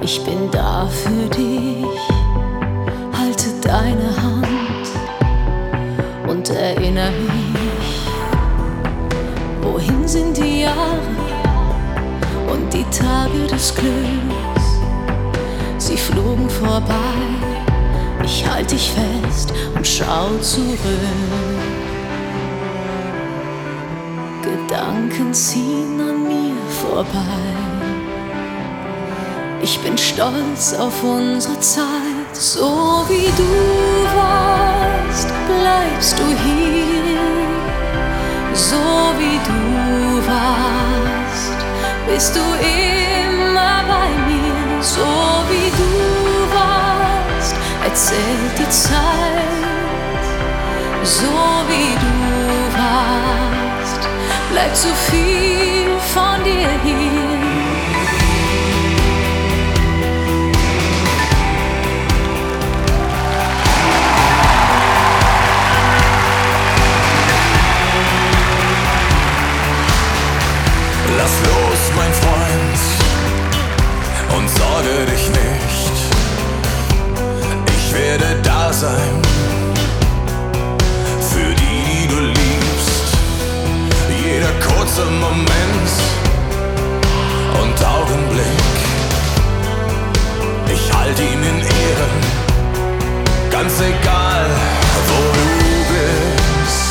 Ich bin da für dich, halte deine Hand und erinnere mich, wohin sind die Jahre und die Tage des Glücks? Sie flogen vorbei, ich halte dich fest und schau zurück. Gedanken ziehen an mir vorbei. Ich bin stolz auf unsere Zeit, so wie du warst, bleibst du hier. So wie du warst, bist du immer bei mir. So wie du warst, erzählt die Zeit. So wie du warst, bleibt so viel von dir hier. Lass los, mein Freund, und sorge dich nicht. Ich werde da sein, für die, die du liebst. Jeder kurze Moment und Augenblick, ich halte ihn in Ehren, ganz egal, wo du bist.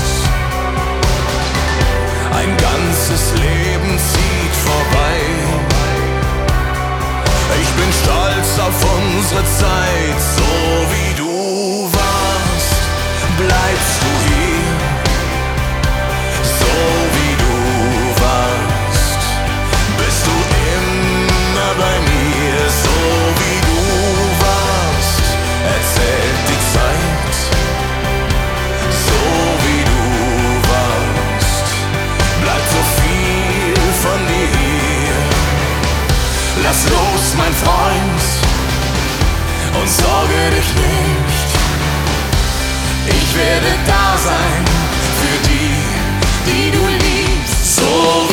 Ein ganzes Leben zieht vorbei. Ich bin stolz auf unsere Zeit. So wie du warst, bleibst du hier. So wie du warst, bist du immer bei mir. So wie du warst, erzählt die Zeit. So wie du warst, bleibt so viel von dir hier. Lass los, mein Freund, und sorge dich nicht. Ich werde da sein für die, die du liebst. So